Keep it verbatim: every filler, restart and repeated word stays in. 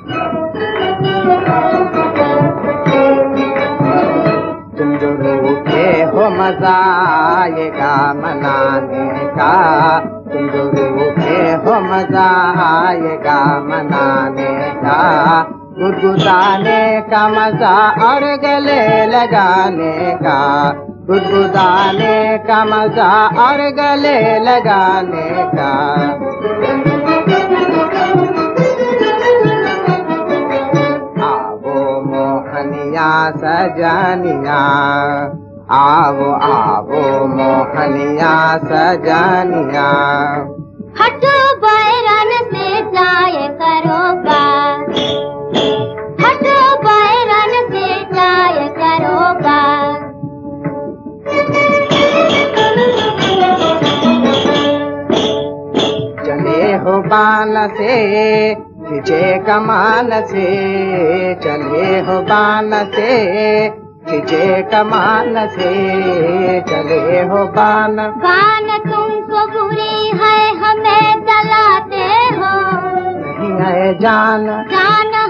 तुम जो रूठे हो मजा आएगा मनाने का, तुम जो रूठे हो मजा आएगा मनाने का, गुदगुदाने का मजा और गले लगाने का, गुदगुदाने का मजा और गले लगाने का। आवो मोहनिया सजनिया, आवो आवो मोहनिया सजनिया। हटो बैरन से जाए करोगा, हटो बैरन से जाए करोगा। चले हो बान से खिंचे कमान से, चले हो बान से खिंचे कमान से, चले हो बान। बान तुमको बुरी है हमें जलाते हो, नहीं है जान जान